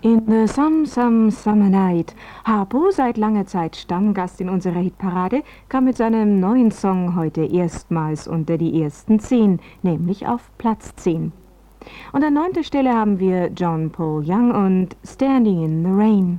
In the Some Summer Night. Harpo, seit langer Zeit Stammgast in unserer Hitparade, kam mit seinem neuen Song heute erstmals unter die ersten 10, nämlich auf Platz 10. Und an 9. Stelle haben wir John Paul Young und Standing in the Rain.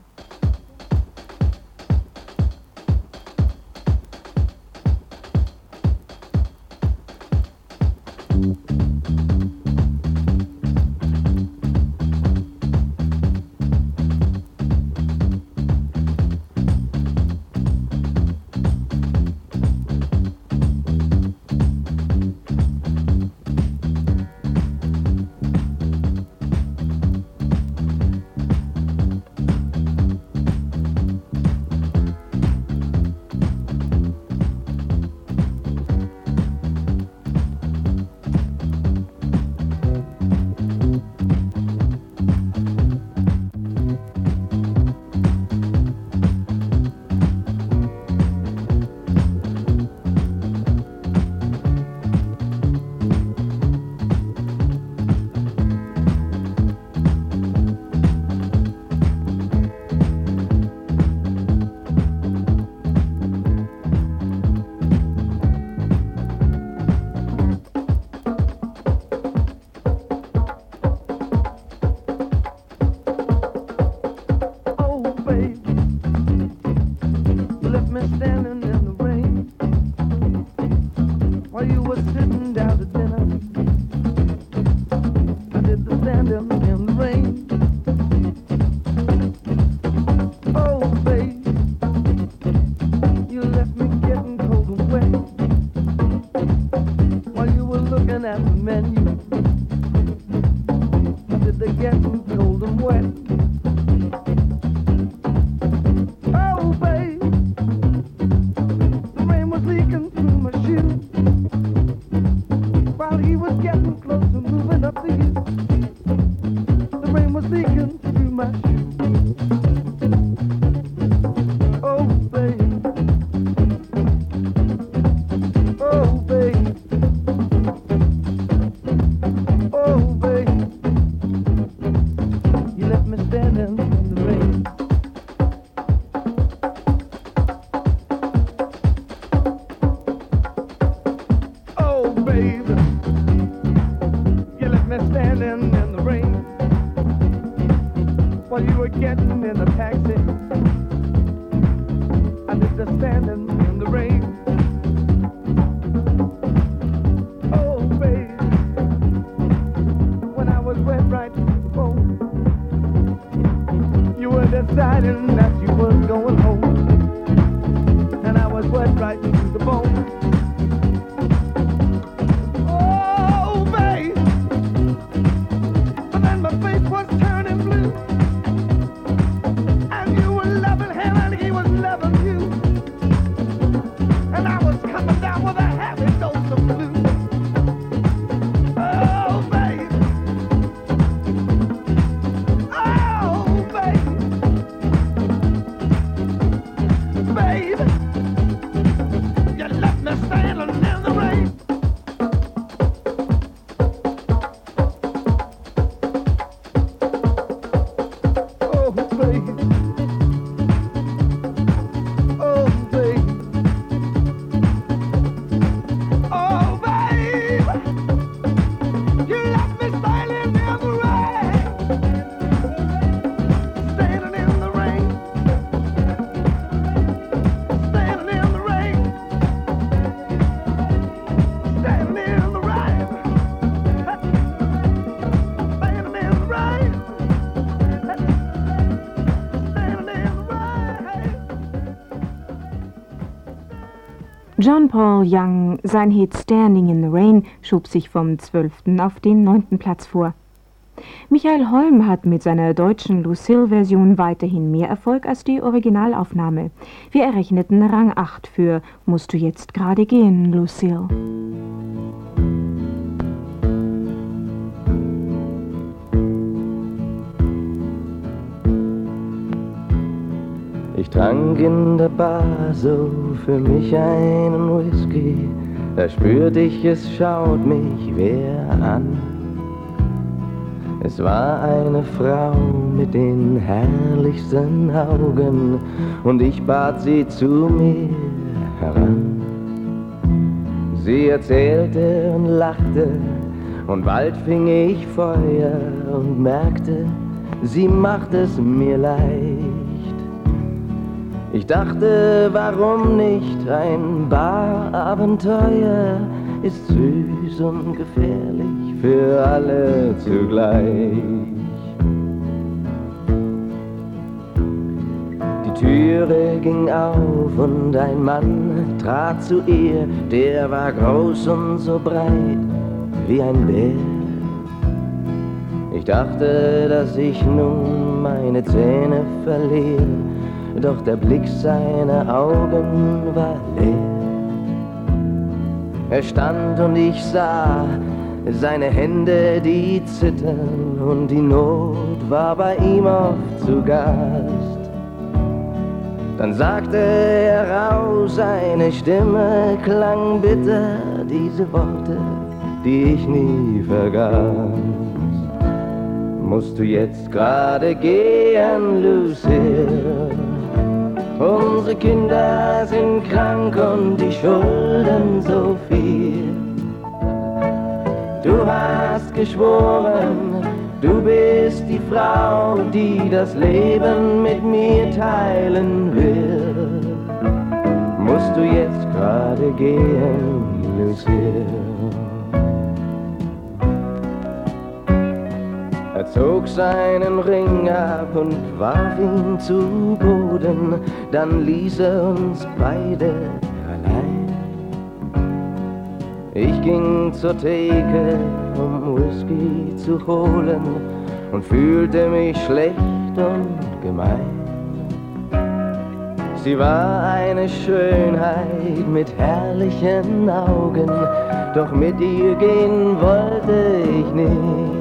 John Paul Young, sein Hit Standing in the Rain, schob sich vom 12. auf den 9. Platz vor. Michael Holm hat mit seiner deutschen Lucille-Version weiterhin mehr Erfolg als die Originalaufnahme. Wir errechneten Rang 8 für Musst du jetzt gerade gehen, Lucille. Ich trank in der Bar so für mich einen Whisky, da spürt ich, es schaut mich wer an. Es war eine Frau mit den herrlichsten Augen und ich bat sie zu mir heran. Sie erzählte und lachte und bald fing ich Feuer und merkte, sie macht es mir leicht. Ich dachte, warum nicht, ein Barabenteuer ist süß und gefährlich für alle zugleich. Die Türe ging auf und ein Mann trat zu ihr, der war groß und so breit wie ein Bär. Ich dachte, dass ich nun meine Zähne verliere, doch der Blick seiner Augen war leer. Er stand und ich sah seine Hände, die zittern, und die Not war bei ihm oft zu Gast. Dann sagte er raus, seine Stimme klang bitter, diese Worte, die ich nie vergaß. Musst du jetzt gerade gehen, Lucille? Unsere Kinder sind krank und die schulden so viel. Du hast geschworen, du bist die Frau, die das Leben mit mir teilen will. Musst du jetzt gerade gehen, Lucille? Er zog seinen Ring ab und warf ihn zu Boden, dann ließ er uns beide allein. Ich ging zur Theke, um Whisky zu holen, und fühlte mich schlecht und gemein. Sie war eine Schönheit mit herrlichen Augen, doch mit ihr gehen wollte ich nicht.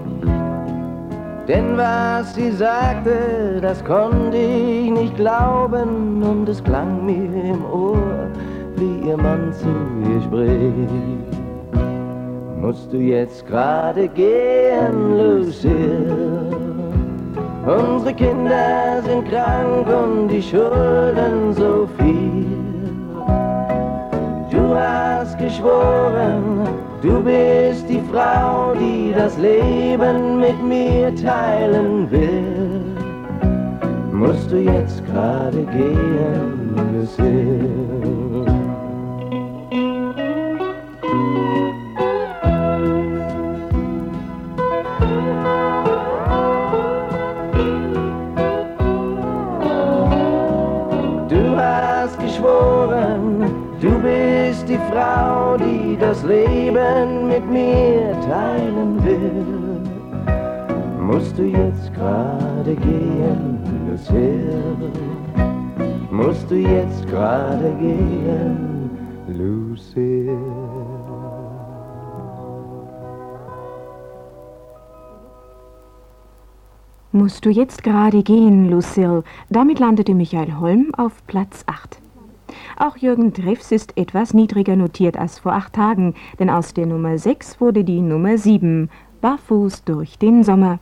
Denn was sie sagte, das konnte ich nicht glauben, und es klang mir im Ohr, wie ihr Mann zu ihr spricht. Musst du jetzt gerade gehen, Lucille? Unsere Kinder sind krank und die schulden so viel. Du hast geschworen, du bist die Frau, die das Leben mit mir teilen will. Musst du jetzt gerade gehen, Lucille? Du hast geschworen, du bist die Frau, die das Leben mit mir teilen will. Musst du jetzt gerade gehen, Lucille? Musst du jetzt gerade gehen, Lucille? Musst du jetzt gerade gehen, Lucille? Damit landete Michael Holm auf Platz 8. Auch Jürgen Treffs ist etwas niedriger notiert als vor 8 Tagen, denn aus der Nummer 6 wurde die Nummer 7, Barfuß durch den Sommer.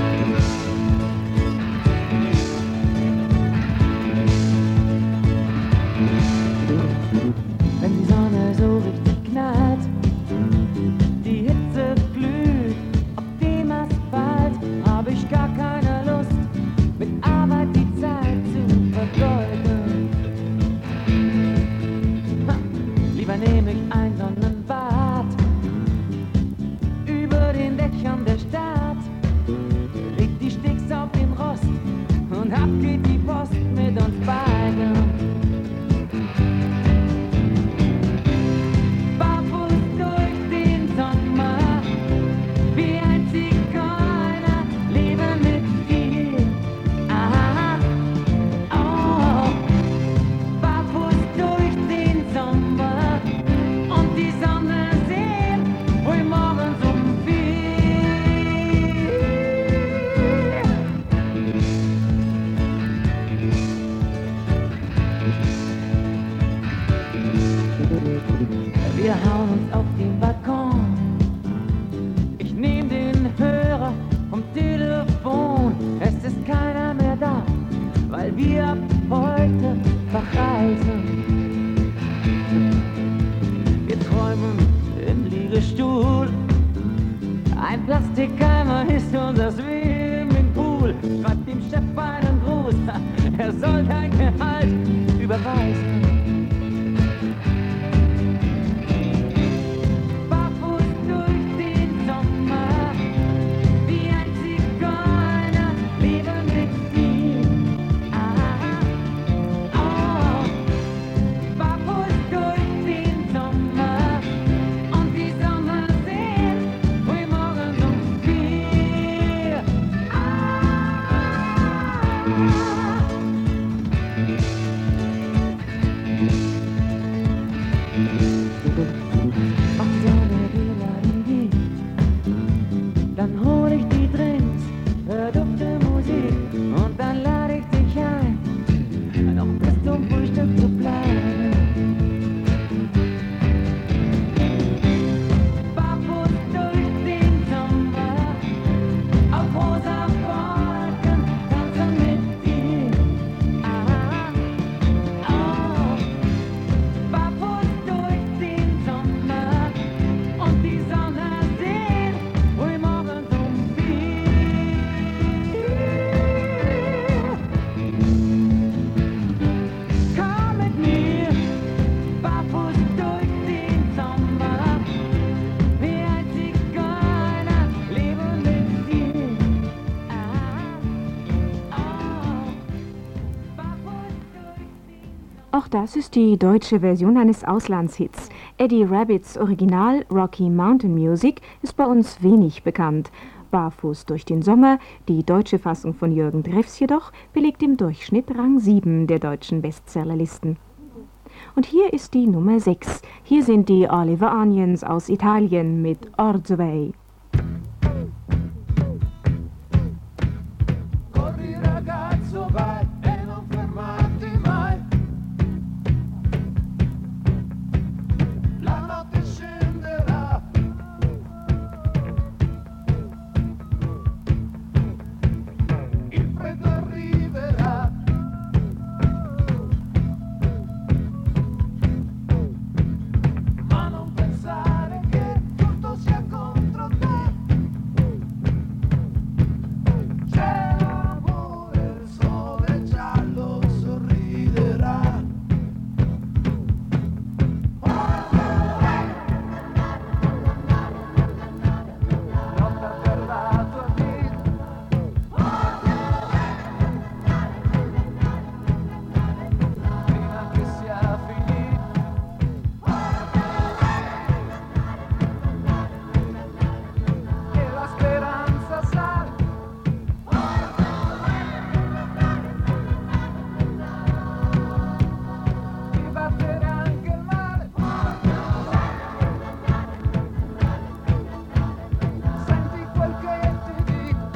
Wenn die Sonne so richtig knallt, die Hitze blüht auf dem Asphalt, hab ich gar keine Lust, mit Arbeit die Zeit zu vergeuden. Lieber nehme ich ein Sonnenbad über den Dächern der Stadt, leg die Sticks auf den Rost und ab geht die Post mit uns beiden. Leben unser Swimmingpool. Schreibt dem Chef einen Gruß, er soll dein Gehalt überweisen. Auch das ist die deutsche Version eines Auslandshits. Eddie Rabbits Original Rocky Mountain Music ist bei uns wenig bekannt. Barfuß durch den Sommer, die deutsche Fassung von Jürgen Dreffs jedoch, belegt im Durchschnitt Rang 7 der deutschen Bestsellerlisten. Und hier ist die Nummer 6. Hier sind die Oliver Onions aus Italien mit Orzo Way. Corri ragazzo vai e non fermarti mai. La notte scenderà. Il freddo arriverà. Ma non pensare che tutto sia contro te. C'è l'amore, il sole giallo sorriderà. Lotta per la tua vita. Prima che sia finita. E la speranza sale. Ti battere anche il male. Senti quel che ti dico.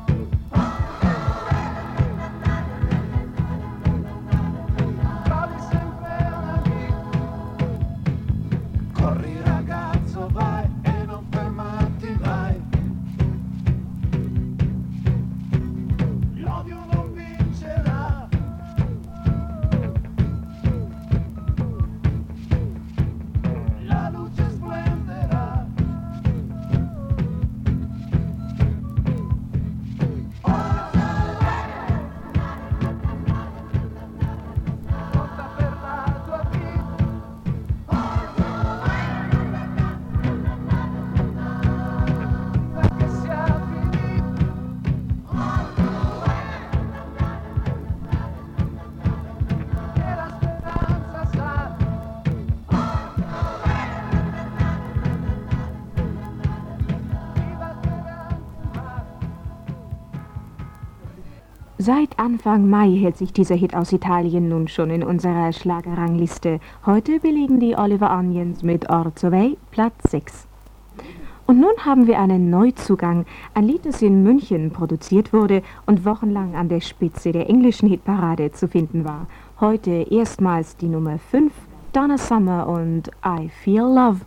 Trovi sempre un amico. Corri ragazzo vai e non fermarti mai. L'odio non vincerà. La luce splenderà. Lotta per la tua vita. Perché sia finita. E la speranza sale. Ti battere anche il male. Seit Anfang Mai hält sich dieser Hit aus Italien nun schon in unserer Schlagerrangliste. Heute belegen die Oliver Onions mit Orzo Way Platz 6. Und nun haben wir einen Neuzugang, ein Lied, das in München produziert wurde und wochenlang an der Spitze der englischen Hitparade zu finden war. Heute erstmals die Nummer 5, Donna Summer und I Feel Love.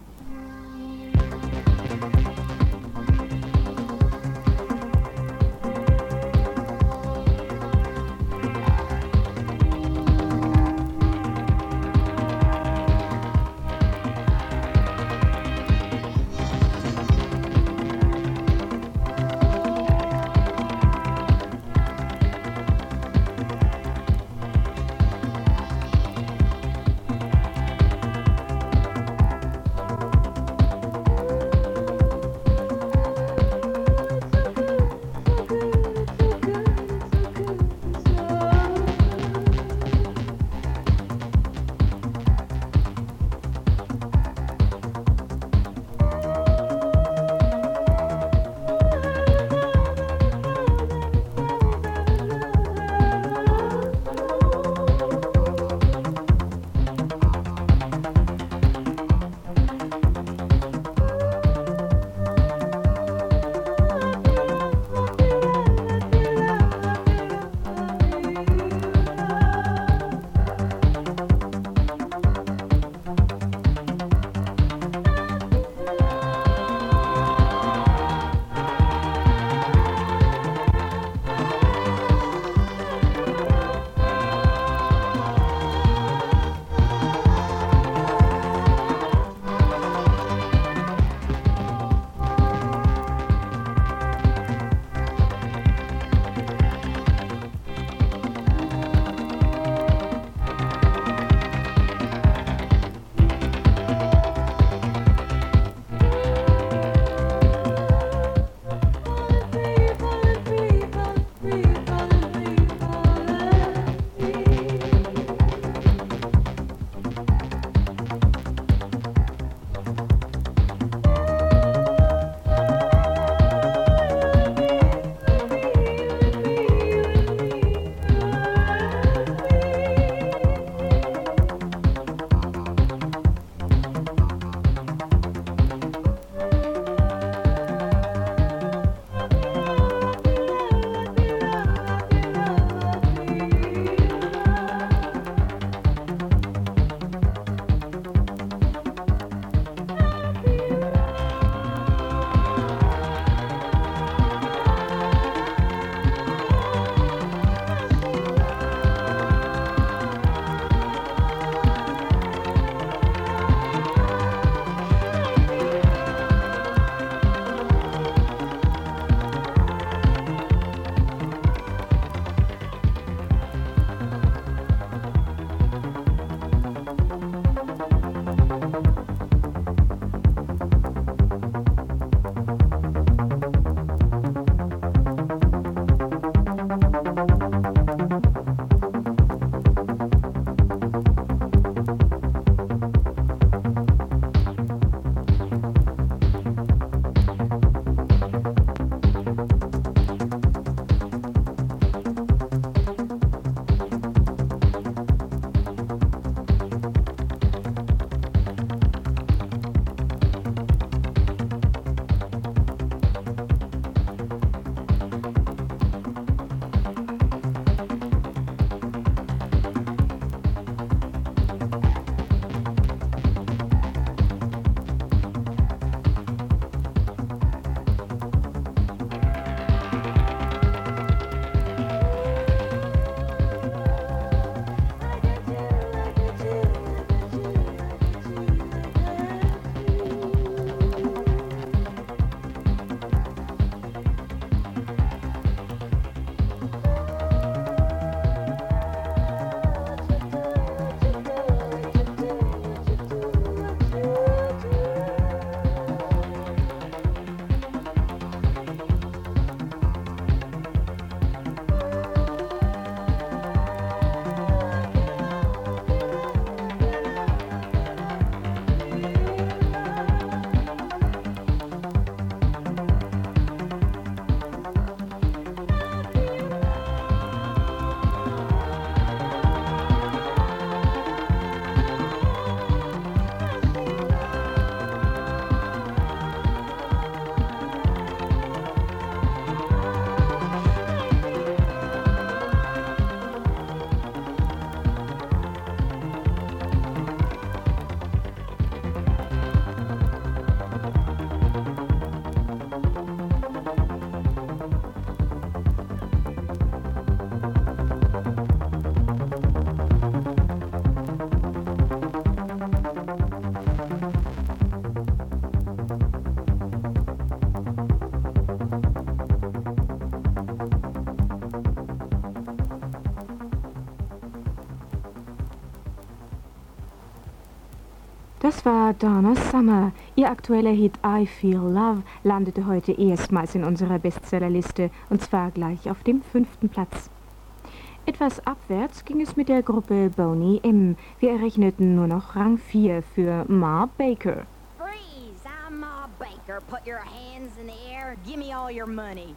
Das war Donna Summer. Ihr aktueller Hit I Feel Love landete heute erstmals in unserer Bestsellerliste und zwar gleich auf dem 5. Platz. Etwas abwärts ging es mit der Gruppe Boney M. Wir errechneten nur noch Rang 4 für Ma Baker. Freeze! I'm Ma Baker. Put your hands in the air. Give me all your money.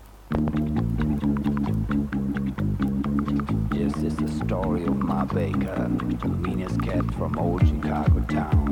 This is the story of Ma Baker, the meanest cat from old Chicago town.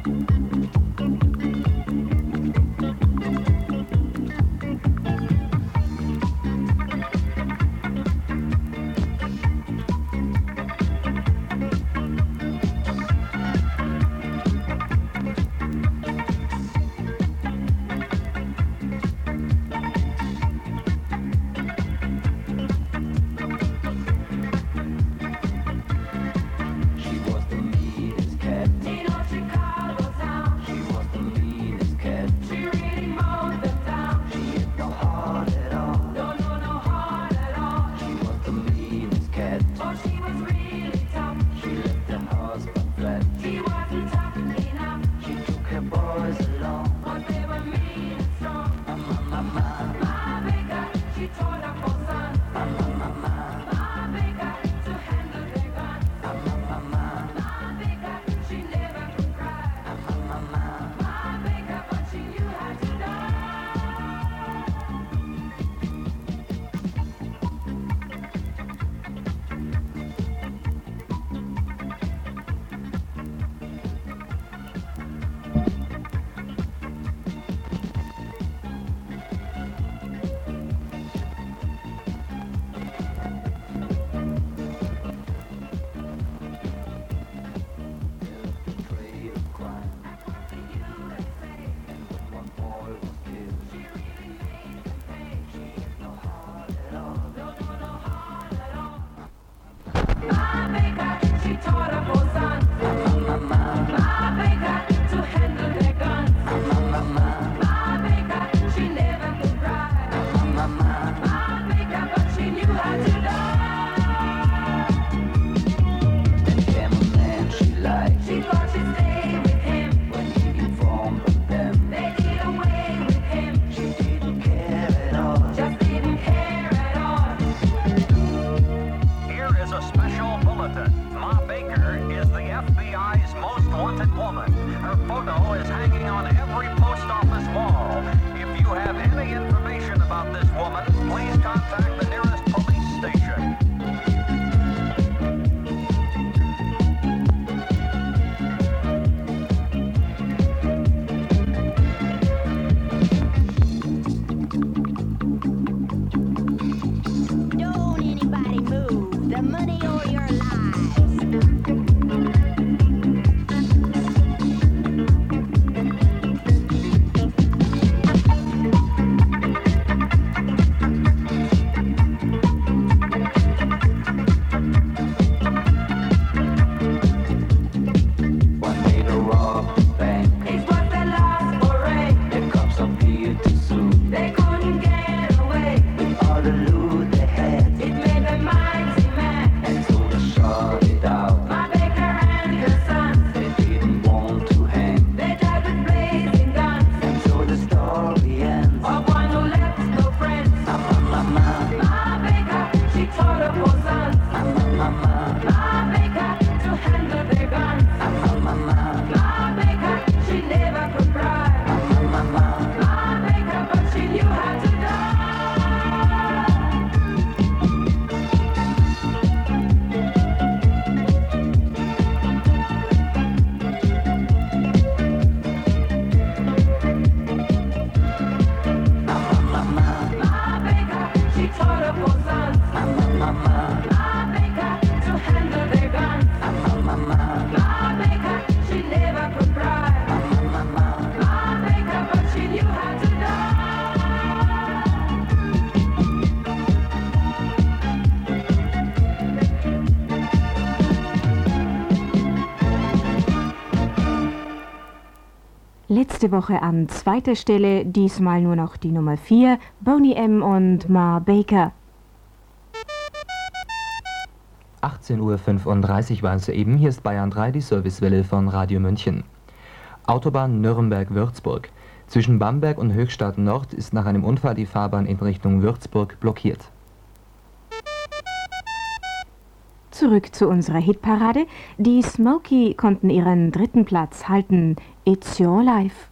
Letzte Woche an zweiter Stelle, diesmal nur noch die Nummer 4, Boney M. und Ma Baker. 18:35 Uhr war es soeben. Hier ist Bayern 3, die Servicewelle von Radio München. Autobahn Nürnberg-Würzburg. Zwischen Bamberg und Höchstadt Nord ist nach einem Unfall die Fahrbahn in Richtung Würzburg blockiert. Zurück zu unserer Hitparade. Die Smoky konnten ihren 3. Platz halten. It's Your Life.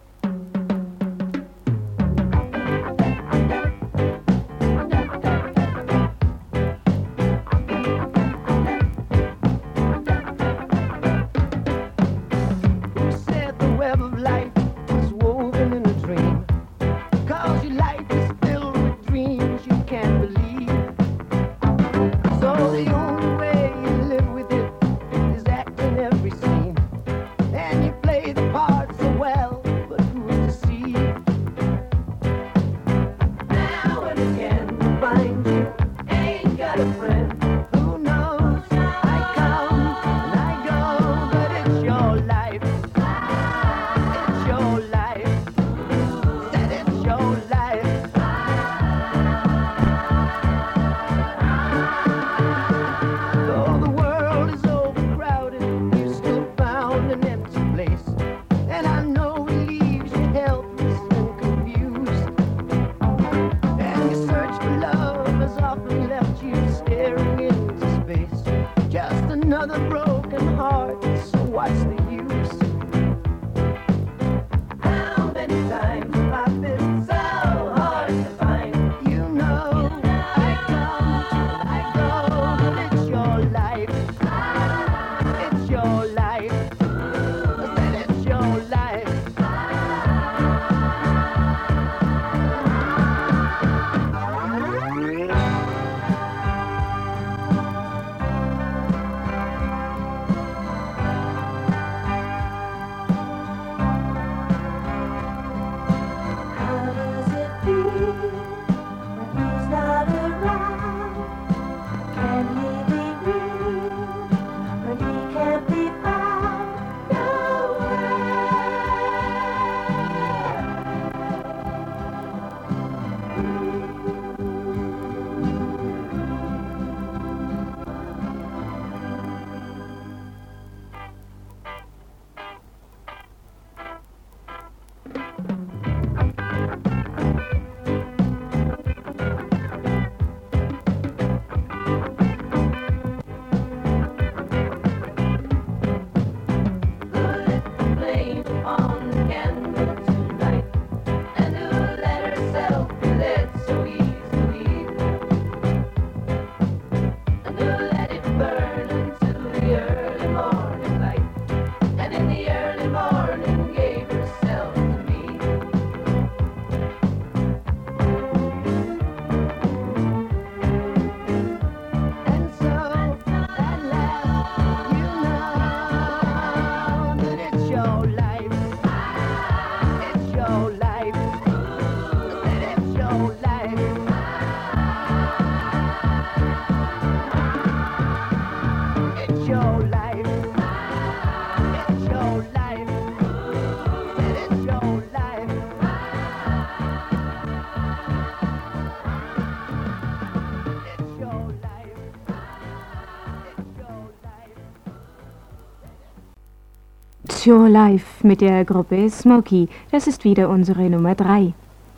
It's Your Life mit der Gruppe Smoky. Das ist wieder unsere Nummer 3.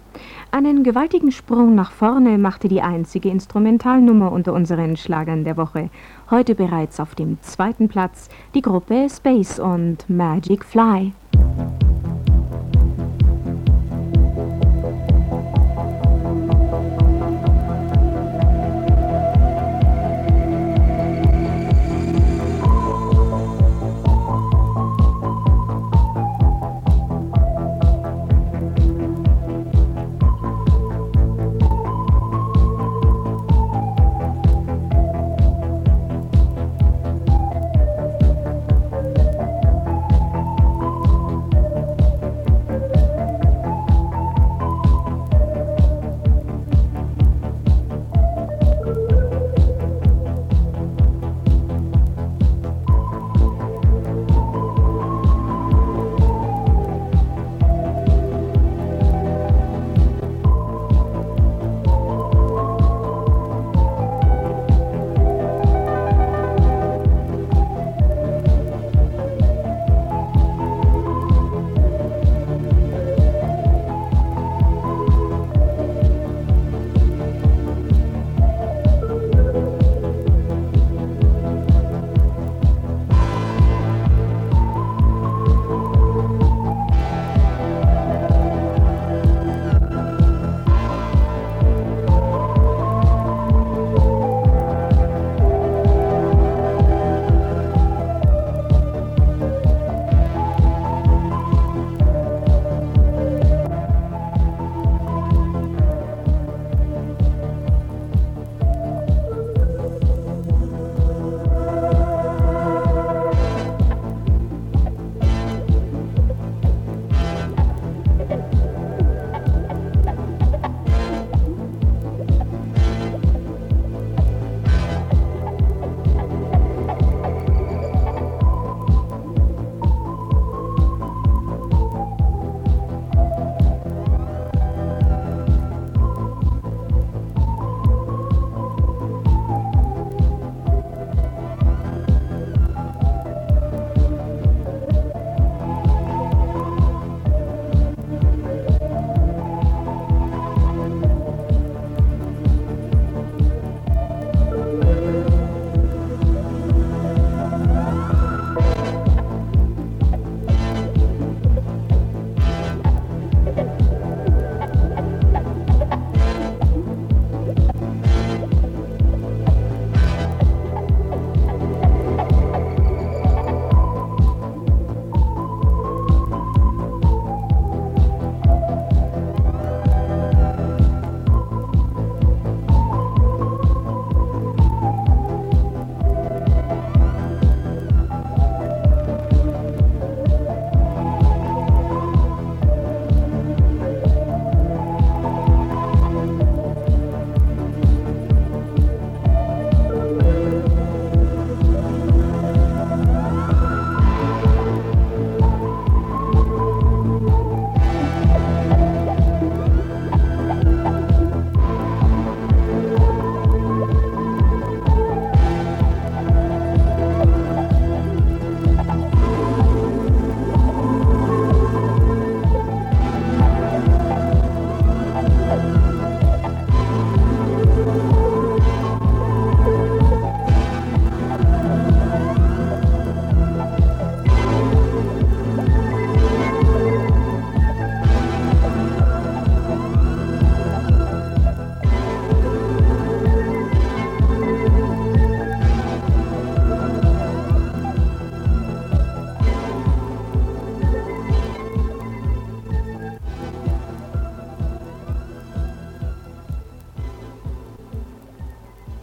Einen gewaltigen Sprung nach vorne machte die einzige Instrumentalnummer unter unseren Schlagern der Woche. Heute bereits auf dem 2. Platz die Gruppe Space und Magic Fly.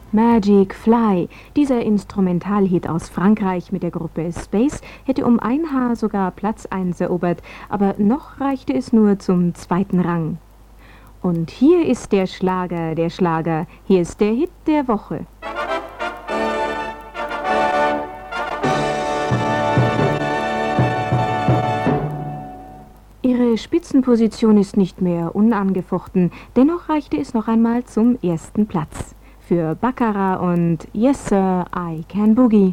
Magic Fly, dieser Instrumentalhit aus Frankreich mit der Gruppe Space, hätte um ein Haar sogar Platz 1 erobert, aber noch reichte es nur zum 2. Rang. Und hier ist der Schlager, hier ist der Hit der Woche. Ihre Spitzenposition ist nicht mehr unangefochten, dennoch reichte es noch einmal zum 1. Platz. Für Baccarat und Yes Sir, I Can Boogie.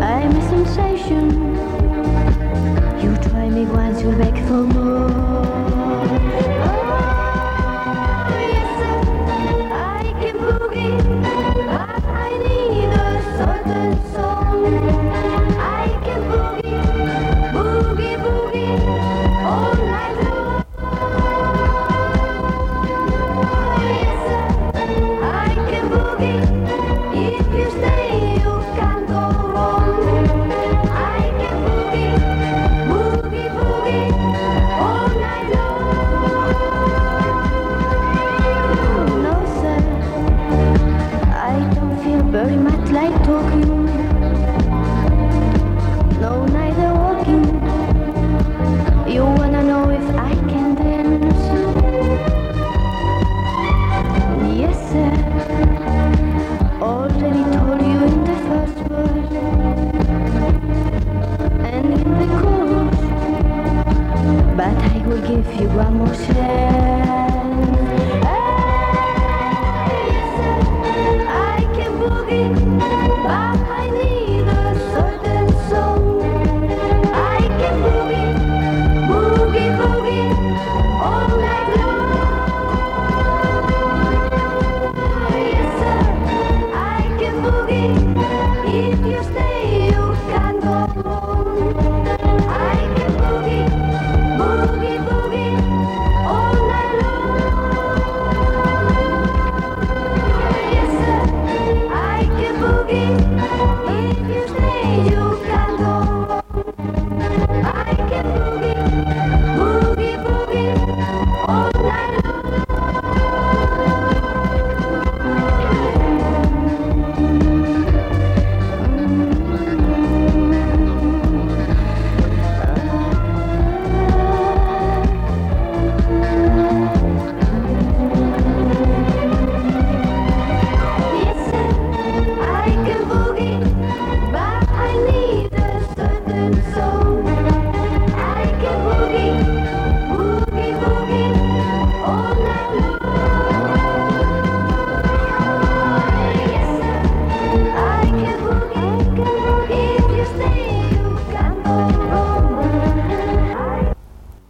You try me once, you'll beg for more.